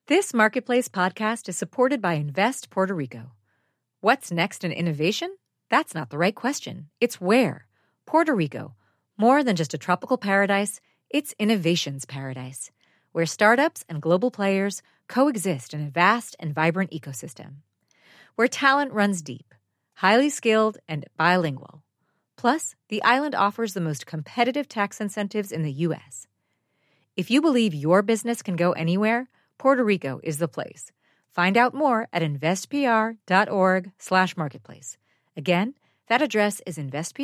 This Marketplace podcast is supported by Invest Puerto Rico. What's next in innovation? That's not the right question. It's where. Puerto Rico. More than just a tropical paradise, it's innovation's paradise, where startups and global players coexist in a vast and vibrant ecosystem. Where talent runs deep, highly skilled, and bilingual. Plus, the island offers the most competitive tax incentives in the U.S. If you believe your business can go anywhere, Puerto Rico is the place. Find out more at investpr.org/marketplace. Again, that address is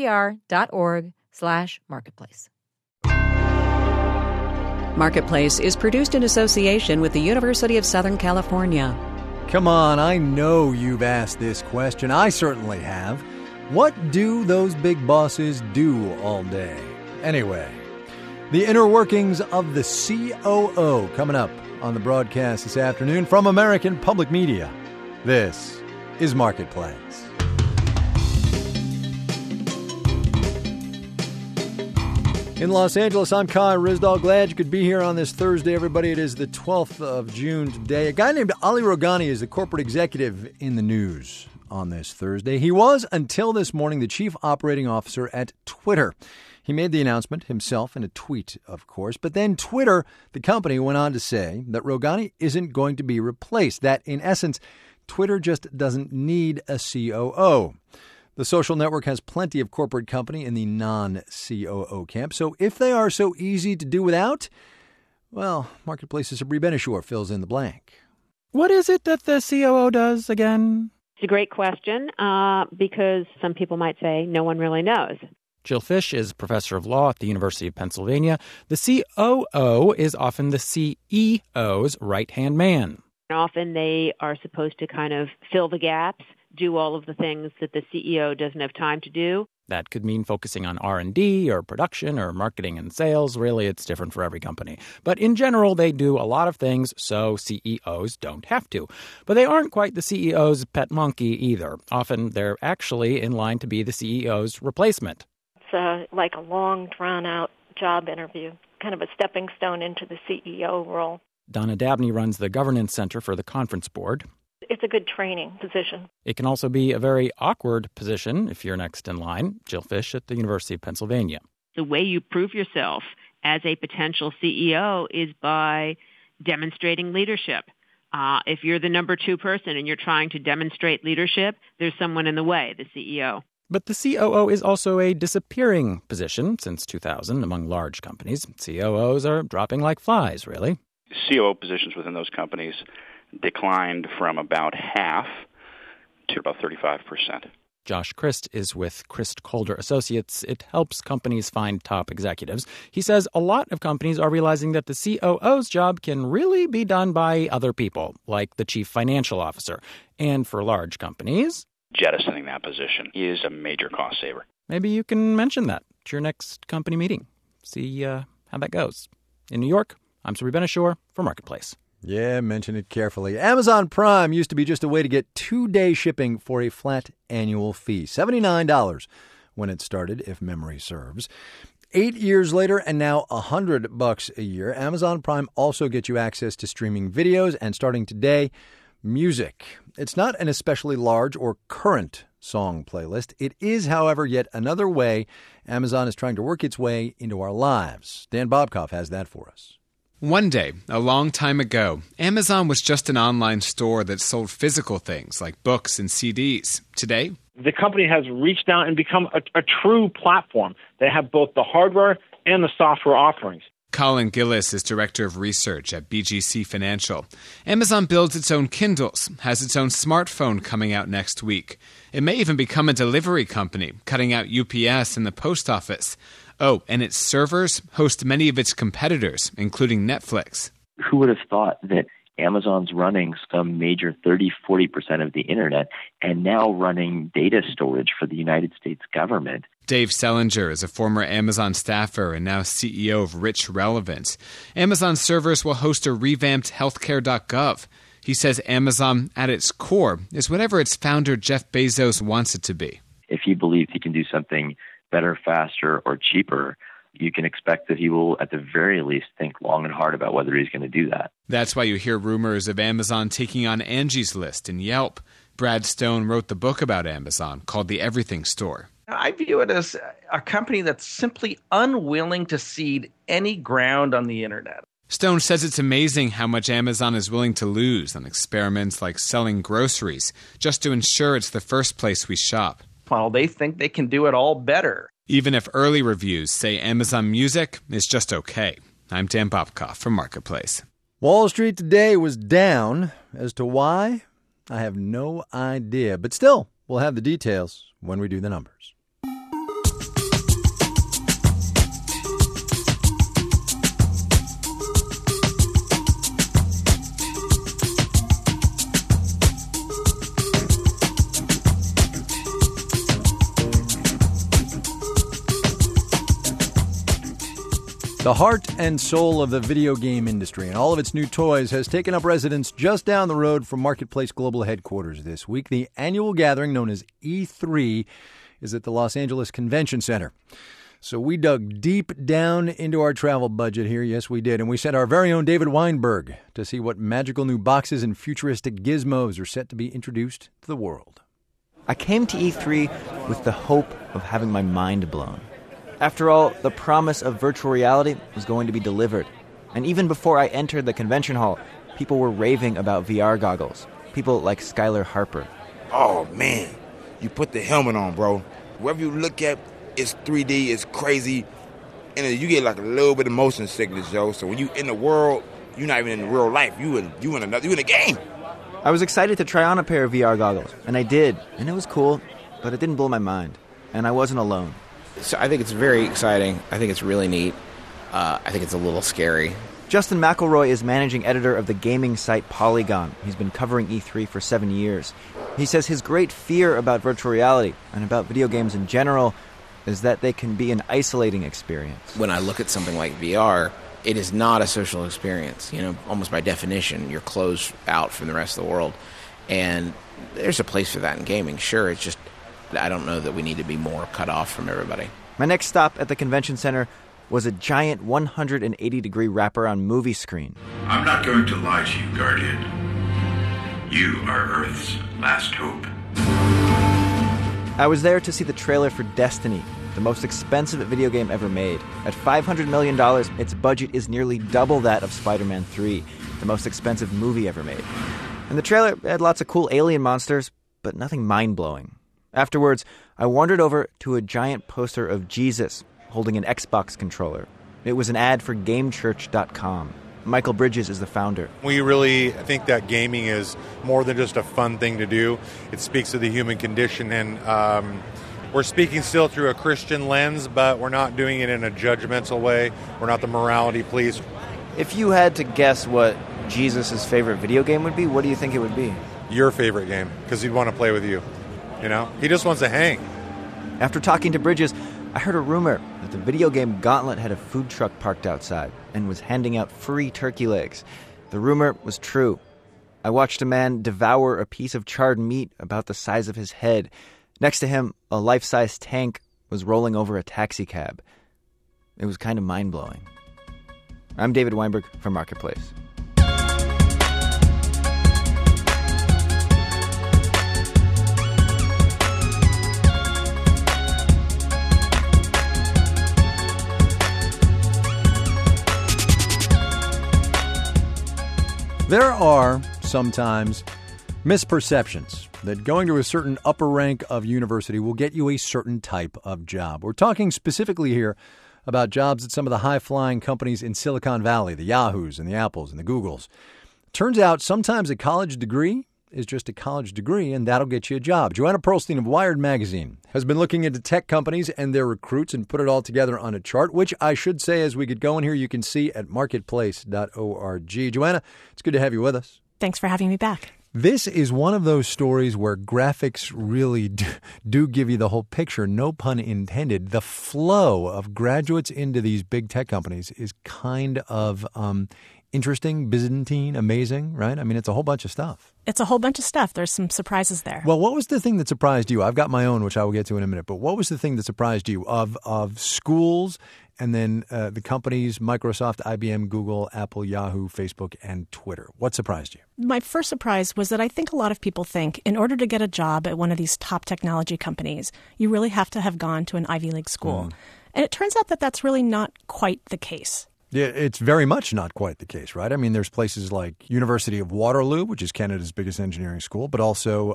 investpr.org/marketplace. Marketplace is produced in association with the University of Southern California. Come on, I know you've asked this question. I certainly have. What do those big bosses do all day? Anyway, the inner workings of the COO coming up on the broadcast this afternoon from American Public Media. This is Marketplace. In Los Angeles, I'm Kai Ryssdal. Glad you could be here on this Thursday, everybody. It is the 12th of June today. A guy named Ali Roghani is the corporate executive in the news on this Thursday. He was, until this morning, the chief operating officer at Twitter. He made the announcement himself in a tweet, of course. But then Twitter, the company, went on to say that Roghani isn't going to be replaced, that, in essence, Twitter just doesn't need a COO. The social network has plenty of corporate company in the non-COO camp. So if they are so easy to do without, well, Marketplace's Sabri Benishore fills in the blank. What is it that the COO does again? It's a great question because some people might say no one really knows. Jill Fish is professor of law at the University of Pennsylvania. The COO is often the CEO's right-hand man. Often they are supposed to kind of fill the gaps, do all of the things that the CEO doesn't have time to do. That could mean focusing on R&D or production or marketing and sales. Really, it's different for every company. But in general, they do a lot of things, so CEOs don't have to. But they aren't quite the CEO's pet monkey either. Often they're actually in line to be the CEO's replacement. It's like a long, drawn-out job interview, kind of a stepping stone into the CEO role. Donna Dabney runs the Governance Center for the Conference Board. It's a good training position. It can also be a very awkward position if you're next in line. Jill Fish at the University of Pennsylvania. The way you prove yourself as a potential CEO is by demonstrating leadership. If you're the number two person and you're trying to demonstrate leadership, there's someone in the way, the CEO. But the COO is also a disappearing position since 2000 among large companies. COOs are dropping like flies, really. COO positions within those companies declined from about half to about 35%. Josh Christ is with Christ Calder Associates. It helps companies find top executives. He says a lot of companies are realizing that the COO's job can really be done by other people, like the chief financial officer. And for large companies, jettisoning that position is a major cost saver. Maybe you can mention that at your next company meeting. See how that goes. In New York, I'm Sabri Benishore for Marketplace. Yeah, mention it carefully. Amazon Prime used to be just a way to get 2-day shipping for a flat annual fee. $79 when it started, if memory serves. 8 years later, and now $100 a year, Amazon Prime also gets you access to streaming videos and, starting today, music. It's not an especially large or current song playlist. It is, however, yet another way Amazon is trying to work its way into our lives. Dan Bobkoff has that for us. One day, a long time ago, Amazon was just an online store that sold physical things like books and CDs. Today, the company has reached out and become a true platform. They have both the hardware and the software offerings. Colin Gillis is director of research at BGC Financial. Amazon builds its own Kindles, has its own smartphone coming out next week. It may even become a delivery company, cutting out UPS and the post office. Oh, and its servers host many of its competitors, including Netflix. Who would have thought that Amazon's running some major 30-40% of the internet and now running data storage for the United States government? Dave Selinger is a former Amazon staffer and now CEO of Rich Relevance. Amazon servers will host a revamped healthcare.gov. He says Amazon, at its core, is whatever its founder Jeff Bezos wants it to be. If he believes he can do something better, faster, or cheaper, you can expect that he will, at the very least, think long and hard about whether he's going to do that. That's why you hear rumors of Amazon taking on Angie's List and Yelp. Brad Stone wrote the book about Amazon called The Everything Store. I view it as a company that's simply unwilling to cede any ground on the internet. Stone says it's amazing how much Amazon is willing to lose on experiments like selling groceries just to ensure it's the first place we shop. Well, they think they can do it all better. Even if early reviews say Amazon Music is just okay. I'm Dan Bobkoff from Marketplace. Wall Street today was down. As to why, I have no idea. But still, we'll have the details when we do the numbers. The heart and soul of the video game industry and all of its new toys has taken up residence just down the road from Marketplace Global Headquarters this week. The annual gathering, known as E3, is at the Los Angeles Convention Center. So we dug deep down into our travel budget here. Yes, we did. And we sent our very own David Weinberg to see what magical new boxes and futuristic gizmos are set to be introduced to the world. I came to E3 with the hope of having my mind blown. After all, the promise of virtual reality was going to be delivered. And even before I entered the convention hall, people were raving about VR goggles. People like Skylar Harper. Oh, man. You put the helmet on, bro. Wherever you look at, it's 3D, it's crazy. And you get like a little bit of motion sickness, yo. So when you in the world, you're not even in real life. You in a game. I was excited to try on a pair of VR goggles, and I did. And it was cool, but it didn't blow my mind. And I wasn't alone. So I think it's very exciting. I think it's really neat. I think it's a little scary. Justin McElroy is managing editor of the gaming site Polygon. He's been covering E3 for 7 years. He says his great fear about virtual reality and about video games in general is that they can be an isolating experience. When I look at something like VR, it is not a social experience. You know, almost by definition, you're closed out from the rest of the world. And there's a place for that in gaming, sure. It's just, I don't know that we need to be more cut off from everybody. My next stop at the convention center was a giant 180-degree wraparound movie screen. I'm not going to lie to you, Guardian. You are Earth's last hope. I was there to see the trailer for Destiny, the most expensive video game ever made. At $500 million, its budget is nearly double that of Spider-Man 3, the most expensive movie ever made. And the trailer had lots of cool alien monsters, but nothing mind-blowing. Afterwards, I wandered over to a giant poster of Jesus holding an Xbox controller. It was an ad for GameChurch.com. Michael Bridges is the founder. We really think that gaming is more than just a fun thing to do. It speaks to the human condition, and we're speaking still through a Christian lens, but we're not doing it in a judgmental way. We're not the morality police. If you had to guess what Jesus' favorite video game would be, what do you think it would be? Your favorite game, because he'd want to play with you. You know, he just wants to hang. After talking to Bridges, I heard a rumor that the video game Gauntlet had a food truck parked outside and was handing out free turkey legs. The rumor was true. I watched a man devour a piece of charred meat about the size of his head. Next to him, a life-size tank was rolling over a taxi cab. It was kind of mind-blowing. I'm David Weinberg from Marketplace. There are sometimes misperceptions that going to a certain upper rank of university will get you a certain type of job. We're talking specifically here about jobs at some of the high-flying companies in Silicon Valley, the Yahoos and the Apples and the Googles. Turns out sometimes a college degree is just a college degree, and that'll get you a job. Joanna Pearlstein of Wired Magazine has been looking into tech companies and their recruits and put it all together on a chart, which I should say as we get going here, you can see at marketplace.org. Joanna, it's good to have you with us. Thanks for having me back. This is one of those stories where graphics really do give you the whole picture, no pun intended. The flow of graduates into these big tech companies is kind of interesting, Byzantine, amazing, right? I mean, it's a whole bunch of stuff. It's a whole bunch of stuff. There's some surprises there. Well, what was the thing that surprised you? I've got my own, which I will get to in a minute. But what was the thing that surprised you of schools and then the companies, Microsoft, IBM, Google, Apple, Yahoo, Facebook, and Twitter? What surprised you? My first surprise was that I think a lot of people think in order to get a job at one of these top technology companies, you really have to have gone to an Ivy League school. And it turns out that that's really not quite the case. Yeah, it's very much not quite the case, right? I mean, there's places like University of Waterloo, which is Canada's biggest engineering school, but also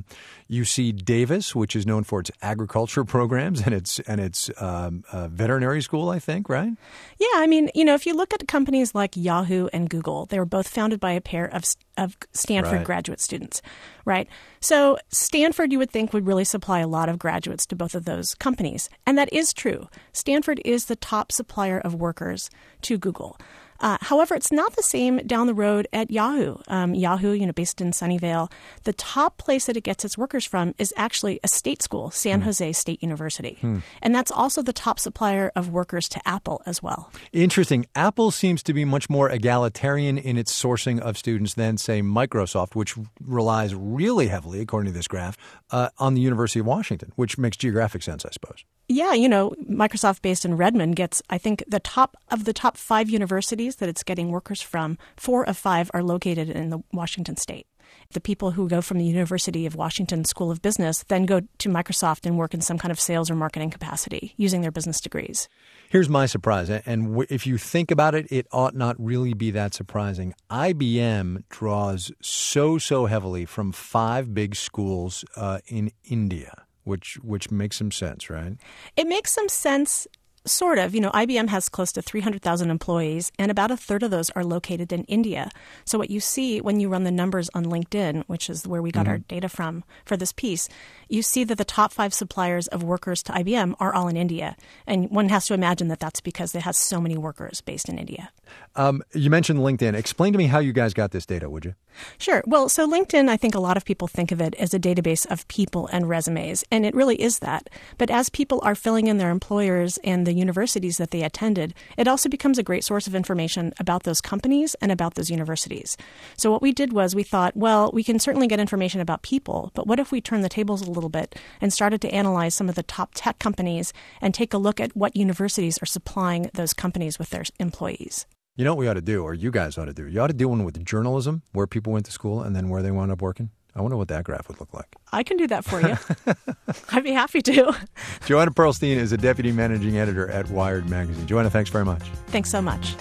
UC Davis, which is known for its agriculture programs and its veterinary school, I think, right? Yeah, I mean, if you look at companies like Yahoo and Google, they were both founded by a pair of Stanford graduate students, right? So Stanford, you would think, would really supply a lot of graduates to both of those companies. And that is true. Stanford is the top supplier of workers to Google. However, it's not the same down the road at Yahoo. Yahoo, based in Sunnyvale, the top place that it gets its workers from is actually a state school, San Jose State University. And that's also the top supplier of workers to Apple as well. Interesting. Apple seems to be much more egalitarian in its sourcing of students than, say, Microsoft, which relies really heavily, according to this graph, on the University of Washington, which makes geographic sense, I suppose. Yeah, Microsoft based in Redmond gets, I think, the top 5 universities that it's getting workers from, 4 of 5 are located in the Washington state. The people who go from the University of Washington School of Business then go to Microsoft and work in some kind of sales or marketing capacity using their business degrees. Here's my surprise, and if you think about it, it ought not really be that surprising. IBM draws so heavily from 5 big schools in India, which makes some sense, right? It makes some sense. Sort of. IBM has close to 300,000 employees, and about a third of those are located in India. So what you see when you run the numbers on LinkedIn, which is where we got our data from for this piece, you see that the top 5 suppliers of workers to IBM are all in India. And one has to imagine that that's because it has so many workers based in India. You mentioned LinkedIn. Explain to me how you guys got this data, would you? Sure. Well, so LinkedIn, I think a lot of people think of it as a database of people and resumes, and it really is that. But as people are filling in their employers and the universities that they attended, it also becomes a great source of information about those companies and about those universities. So what we did was we thought, well, we can certainly get information about people, but what if we turn the tables a little bit and started to analyze some of the top tech companies and take a look at what universities are supplying those companies with their employees? You know what we ought to do, or you guys ought to do? You ought to do one with journalism, where people went to school and then where they wound up working. I wonder what that graph would look like. I can do that for you. I'd be happy to. Joanna Pearlstein is a deputy managing editor at Wired Magazine. Joanna, thanks very much. Thanks so much.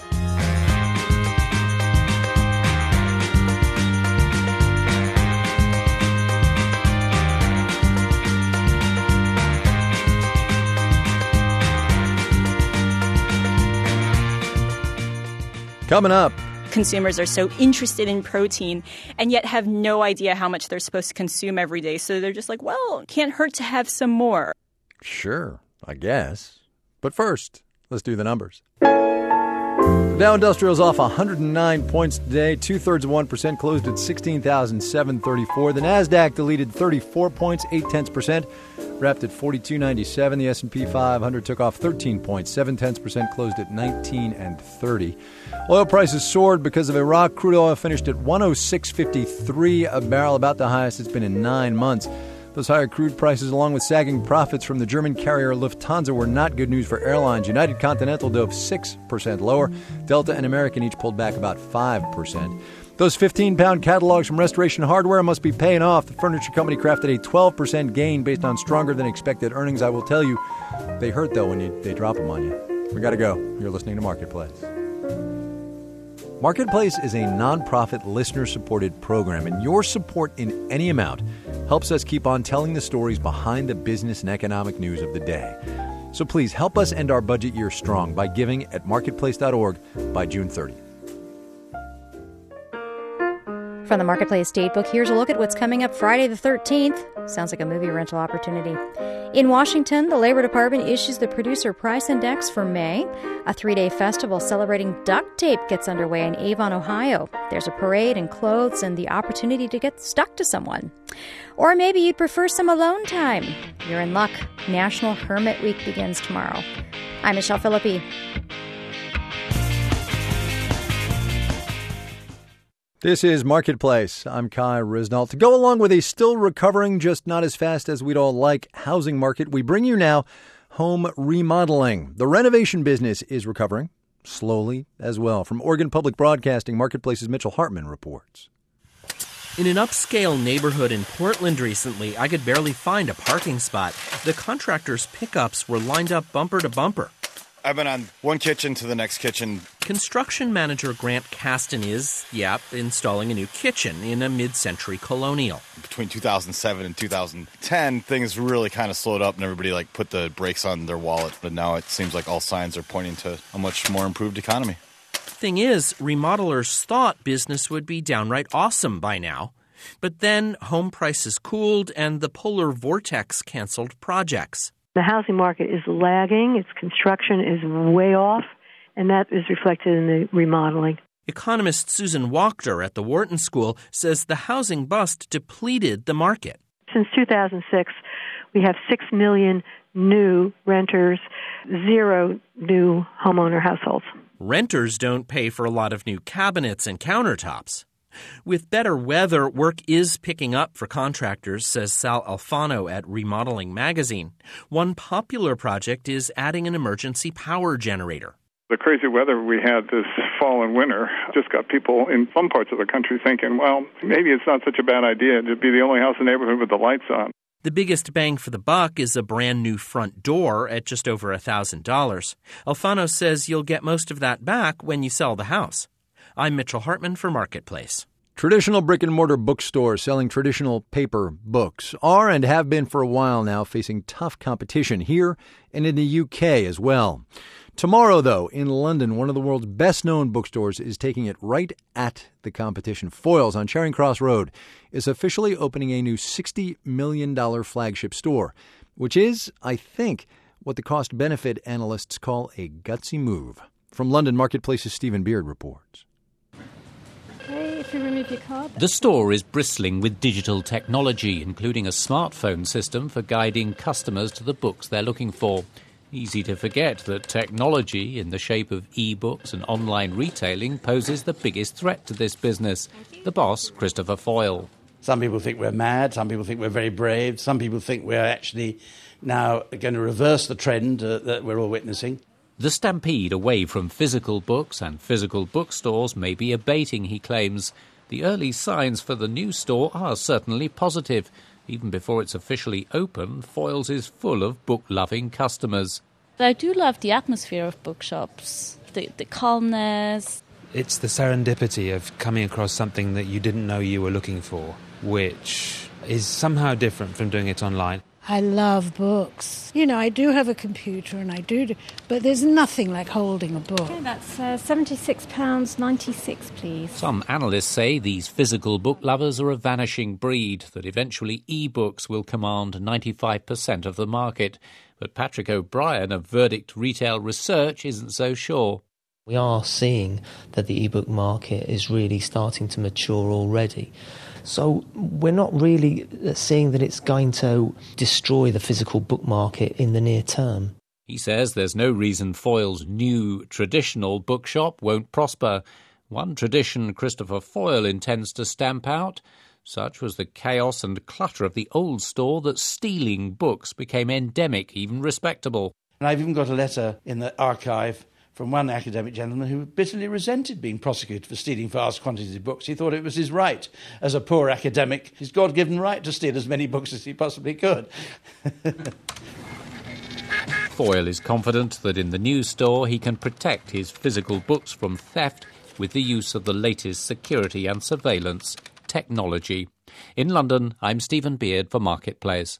Coming up. Consumers are so interested in protein and yet have no idea how much they're supposed to consume every day. So they're just like, well, can't hurt to have some more. Sure, I guess. But first, let's do the numbers. The Dow Industrial's off 109 points today, 2/3 of 1%, closed at 16,734. The Nasdaq deleted 34 points, 0.8%, wrapped at 42.97. The S&P 500 took off 13 points, 0.7%, closed at 19.30. Oil prices soared because of Iraq. Crude oil finished at 106.53 a barrel, about the highest it's been in 9 months. Those higher crude prices, along with sagging profits from the German carrier Lufthansa, were not good news for airlines. United Continental dove 6% lower. Delta and American each pulled back about 5%. Those 15-pound catalogs from Restoration Hardware must be paying off. The furniture company crafted a 12% gain based on stronger-than-expected earnings. I will tell you, they hurt, though, when they drop them on you. We got to go. You're listening to Marketplace. Marketplace is a nonprofit, listener-supported program, and your support in any amount helps us keep on telling the stories behind the business and economic news of the day. So please help us end our budget year strong by giving at marketplace.org by June 30th. From the Marketplace Datebook, here's a look at what's coming up Friday the 13th. Sounds like a movie rental opportunity. In Washington, the Labor Department issues the Producer Price Index for May. A 3-day festival celebrating duct tape gets underway in Avon, Ohio. There's a parade and clothes and the opportunity to get stuck to someone. Or maybe you'd prefer some alone time. You're in luck. National Hermit Week begins tomorrow. I'm Michelle Philippi. This is Marketplace. I'm Kai Risnall. To go along with a still recovering, just not as fast as we'd all like, housing market, we bring you now home remodeling. The renovation business is recovering slowly as well. From Oregon Public Broadcasting, Marketplace's Mitchell Hartman reports. In an upscale neighborhood in Portland recently, I could barely find a parking spot. The contractors' pickups were lined up bumper to bumper. I've been on one kitchen to the next kitchen. Construction manager Grant Caston is, installing a new kitchen in a mid-century colonial. Between 2007 and 2010, things really kind of slowed up and everybody put the brakes on their wallet. But now it seems like all signs are pointing to a much more improved economy. Thing is, remodelers thought business would be downright awesome by now. But then home prices cooled and the polar vortex canceled projects. The housing market is lagging, its construction is way off, and that is reflected in the remodeling. Economist Susan Wachter at the Wharton School says the housing bust depleted the market. Since 2006, we have 6 million new renters, 0 new homeowner households. Renters don't pay for a lot of new cabinets and countertops. With better weather, work is picking up for contractors, says Sal Alfano at Remodeling Magazine. One popular project is adding an emergency power generator. The crazy weather we had this fall and winter just got people in some parts of the country thinking, well, maybe it's not such a bad idea to be the only house in the neighborhood with the lights on. The biggest bang for the buck is a brand new front door at just over $1,000. Alfano says you'll get most of that back when you sell the house. I'm Mitchell Hartman for Marketplace. Traditional brick-and-mortar bookstores selling traditional paper books are and have been for a while now facing tough competition here and in the UK as well. Tomorrow, though, in London, one of the world's best-known bookstores is taking it right at the competition. Foyles on Charing Cross Road is officially opening a new $60 million flagship store, which is, I think, what the cost-benefit analysts call a gutsy move. From London, Marketplace's Stephen Beard reports. If you remove your card. The store is bristling with digital technology, including a smartphone system for guiding customers to the books they're looking for. Easy to forget that technology, in the shape of e-books and online retailing, poses the biggest threat to this business. The boss, Christopher Foyle. Some people think we're mad, some people think we're very brave, some people think we're actually now going to reverse the trend that we're all witnessing. The stampede away from physical books and physical bookstores may be abating, he claims. The early signs for the new store are certainly positive. Even before it's officially open, Foyles is full of book-loving customers. I do love the atmosphere of bookshops, the calmness. It's the serendipity of coming across something that you didn't know you were looking for, which is somehow different from doing it online. I love books. I do have a computer and but there's nothing like holding a book. Okay, that's £76.96, please. Some analysts say these physical book lovers are a vanishing breed, that eventually e-books will command 95% of the market. But Patrick O'Brien of Verdict Retail Research isn't so sure. We are seeing that the e-book market is really starting to mature already. So we're not really seeing that it's going to destroy the physical book market in the near term. He says there's no reason Foyle's new traditional bookshop won't prosper. One tradition Christopher Foyle intends to stamp out. Such was the chaos and clutter of the old store that stealing books became endemic, even respectable. And I've even got a letter in the archive from one academic gentleman who bitterly resented being prosecuted for stealing vast quantities of books. He thought it was his right as a poor academic, his God-given right to steal as many books as he possibly could. Foyle is confident that in the new store he can protect his physical books from theft with the use of the latest security and surveillance technology. In London, I'm Stephen Beard for Marketplace.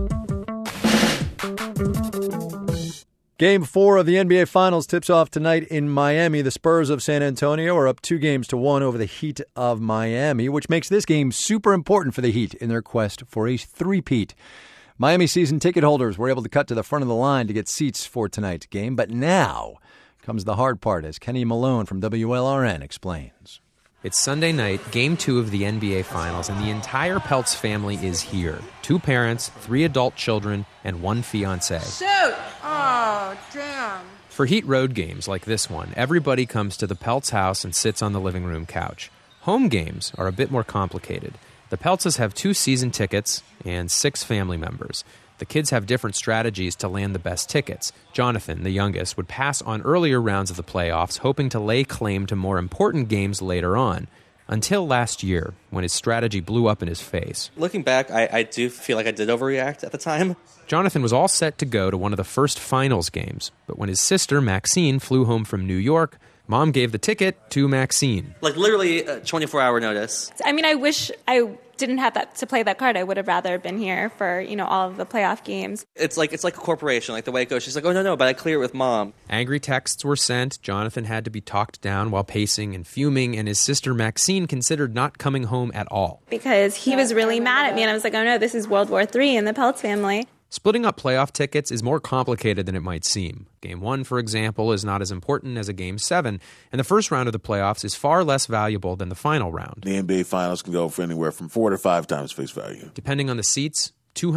Game 4 of the NBA Finals tips off tonight in Miami. The Spurs of San Antonio are up 2-1 over the Heat of Miami, which makes this game super important for the Heat in their quest for a three-peat. Miami season ticket holders were able to cut to the front of the line to get seats for tonight's game, but now comes the hard part, as Kenny Malone from WLRN explains. It's Sunday night, Game 2 of the NBA Finals, and the entire Peltz family is here. 2 parents, 3 adult children, and 1 fiancé. Shoot! Oh, damn. For Heat road games like this one, everybody comes to the Peltz house and sits on the living room couch. Home games are a bit more complicated. The Peltzes have 2 season tickets and 6 family members. The kids have different strategies to land the best tickets. Jonathan, the youngest, would pass on earlier rounds of the playoffs, hoping to lay claim to more important games later on. Until last year, when his strategy blew up in his face. Looking back, I do feel like I did overreact at the time. Jonathan was all set to go to one of the first finals games, but when his sister, Maxine, flew home from New York, Mom gave the ticket to Maxine. Like literally a 24-hour notice. I mean, I wish I didn't have that to play that card. I would have rather been here for, all of the playoff games. It's like a corporation, like the way it goes. She's like, oh, no, but I clear it with Mom. Angry texts were sent. Jonathan had to be talked down while pacing and fuming, and his sister Maxine considered not coming home at all. Because he was really mad at me, and I was like, oh no, this is World War III in the Peltz family. Splitting up playoff tickets is more complicated than it might seem. Game 1, for example, is not as important as a Game 7, and the first round of the playoffs is far less valuable than the final round. The NBA Finals can go for anywhere from 4 to 5 times face value. Depending on the seats,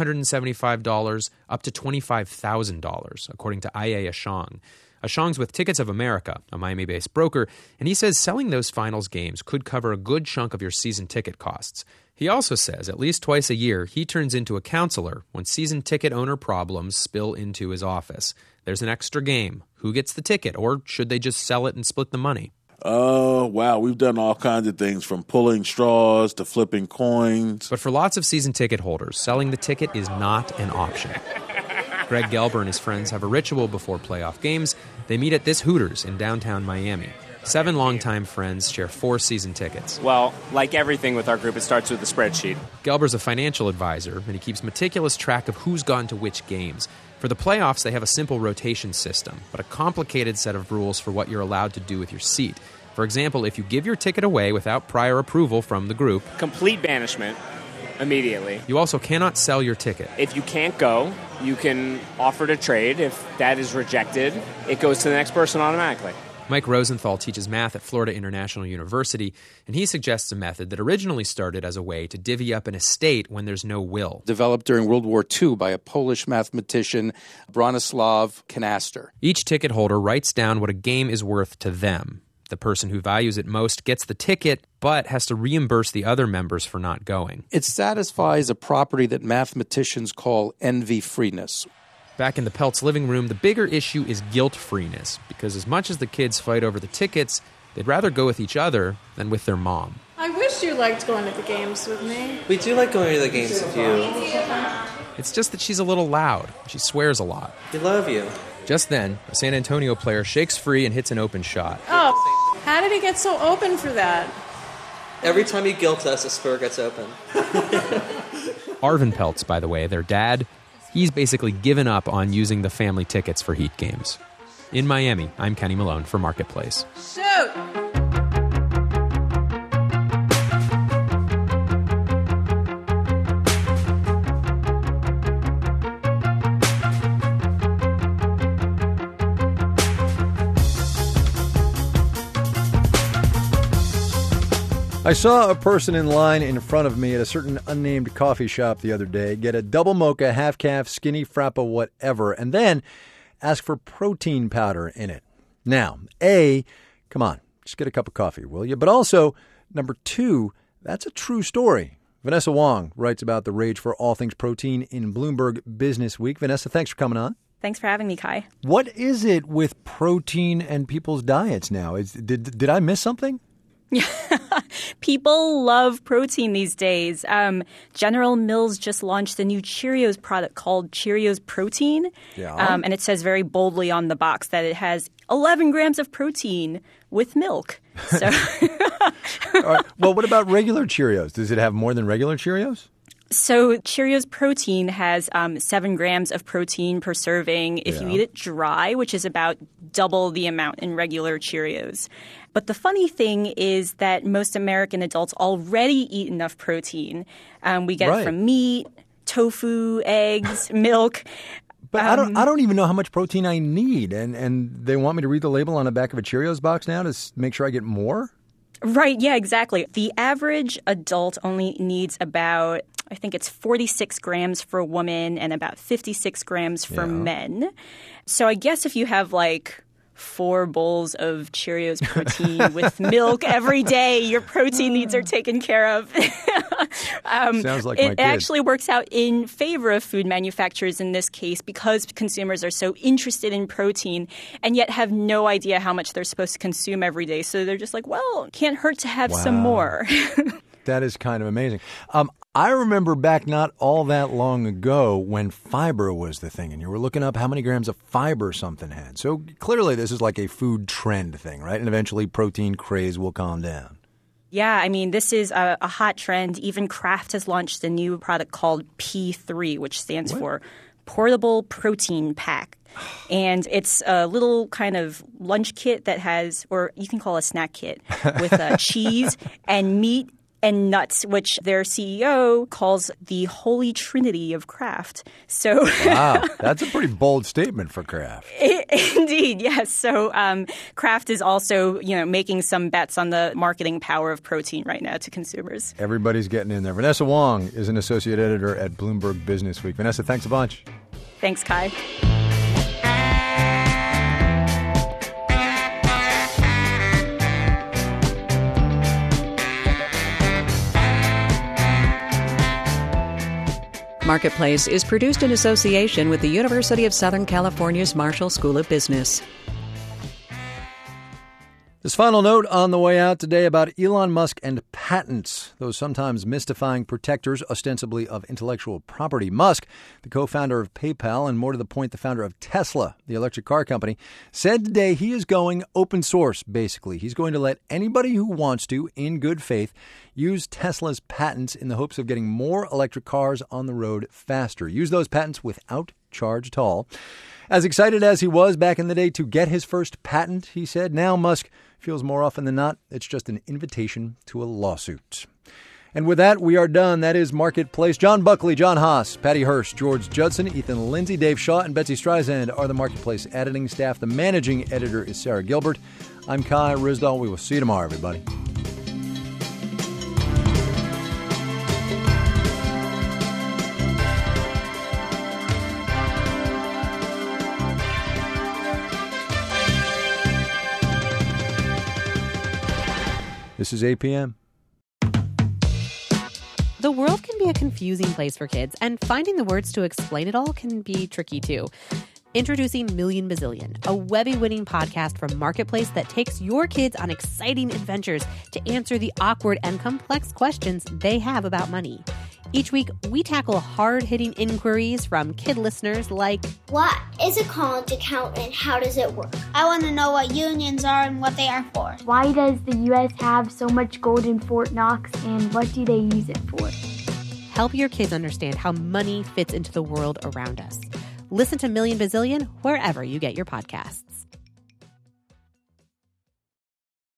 $275 up to $25,000, according to I.A. Ashong. Ashong's with Tickets of America, a Miami-based broker, and he says selling those finals games could cover a good chunk of your season ticket costs. He also says at least twice a year he turns into a counselor when season ticket owner problems spill into his office. There's an extra game. Who gets the ticket, or should they just sell it and split the money? Wow, we've done all kinds of things from pulling straws to flipping coins. But for lots of season ticket holders, selling the ticket is not an option. Greg Gelber and his friends have a ritual before playoff games. They meet at this Hooters in downtown Miami. 7 longtime friends share 4 season tickets. Well, like everything with our group, it starts with a spreadsheet. Gelber's a financial advisor, and he keeps meticulous track of who's gone to which games. For the playoffs, they have a simple rotation system, but a complicated set of rules for what you're allowed to do with your seat. For example, if you give your ticket away without prior approval from the group... Complete banishment immediately. You also cannot sell your ticket. If you can't go, you can offer to trade. If that is rejected, it goes to the next person automatically. Mike Rosenthal teaches math at Florida International University, and he suggests a method that originally started as a way to divvy up an estate when there's no will. Developed during World War II by a Polish mathematician, Bronislaw Kanaster. Each ticket holder writes down what a game is worth to them. The person who values it most gets the ticket, but has to reimburse the other members for not going. It satisfies a property that mathematicians call envy-freeness. Back in the Peltz living room, the bigger issue is guilt-freeness, because as much as the kids fight over the tickets, they'd rather go with each other than with their mom. I wish you liked going to the games with me. We do like going to the games with you. It's just that she's a little loud. She swears a lot. We love you. Just then, a San Antonio player shakes free and hits an open shot. Oh, how did he get so open for that? Every time he guilts us, a spur gets open. Arvin Peltz, by the way, their dad, he's basically given up on using the family tickets for Heat games. In Miami, I'm Kenny Malone for Marketplace. Shoot! I saw a person in line in front of me at a certain unnamed coffee shop the other day get a double mocha, half-calf, skinny frappa, whatever, and then ask for protein powder in it. Now, A, come on, just get a cup of coffee, will you? But also, number 2, that's a true story. Vanessa Wong writes about the rage for all things protein in Bloomberg Business Week. Vanessa, thanks for coming on. Thanks for having me, Kai. What is it with protein and people's diets now? Did I miss something? People love protein these days. General Mills just launched a new Cheerios product called Cheerios Protein. Yeah. And it says very boldly on the box that it has 11 grams of protein with milk. So, All right. Well, what about regular Cheerios? Does it have more than regular Cheerios? So Cheerios Protein has 7 grams of protein per serving if you eat it dry, which is about double the amount in regular Cheerios. But the funny thing is that most American adults already eat enough protein. We get it from meat, tofu, eggs, milk. But I don't even know how much protein I need. And they want me to read the label on the back of a Cheerios box now to make sure I get more? Right. Yeah, exactly. The average adult only needs about, I think it's 46 grams for a woman and about 56 grams for men. So I guess if you have like 4 bowls of Cheerios protein with milk every day. Your protein needs are taken care of. Sounds like my It actually works out in favor of food manufacturers in this case because consumers are so interested in protein and yet have no idea how much they're supposed to consume every day. So they're just like, well, can't hurt to have some more. That is kind of amazing. I remember back not all that long ago when fiber was the thing, and you were looking up how many grams of fiber something had. So clearly this is like a food trend thing, right? And eventually protein craze will calm down. Yeah, I mean, this is a hot trend. Even Kraft has launched a new product called P3, which stands for Portable Protein Pack. And it's a little kind of lunch kit that has, or you can call a snack kit, with cheese and meat and nuts, which their CEO calls the holy trinity of Kraft. So, wow, that's a pretty bold statement for Kraft. Indeed, yes. So Kraft is also, making some bets on the marketing power of protein right now to consumers. Everybody's getting in there. Vanessa Wong is an associate editor at Bloomberg Business Week. Vanessa, thanks a bunch. Thanks, Kai. Marketplace is produced in association with the University of Southern California's Marshall School of Business. This final note on the way out today about Elon Musk and patents, those sometimes mystifying protectors ostensibly of intellectual property. Musk, the co-founder of PayPal and more to the point, the founder of Tesla, the electric car company, said today he is going open source, basically. He's going to let anybody who wants to, in good faith, use Tesla's patents in the hopes of getting more electric cars on the road faster. Use those patents without charge at all. As excited as he was back in the day to get his first patent, he said, now Musk feels more often than not it's just an invitation to a lawsuit. And with that, we are done. That is Marketplace. John Buckley, John Haas, Patty Hearst, George Judson, Ethan Lindsay, Dave Shaw, and Betsy Streisand are the Marketplace editing staff. The managing editor is Sarah Gilbert. I'm Kai Ryssdal. We will see you tomorrow, everybody. This is APM. The world can be a confusing place for kids, and finding the words to explain it all can be tricky too. Introducing Million Bazillion, a Webby-winning podcast from Marketplace that takes your kids on exciting adventures to answer the awkward and complex questions they have about money. Each week, we tackle hard-hitting inquiries from kid listeners like, what is a college account and how does it work? I want to know what unions are and what they are for. Why does the U.S. have so much gold in Fort Knox and what do they use it for? Help your kids understand how money fits into the world around us. Listen to Million Bazillion wherever you get your podcasts.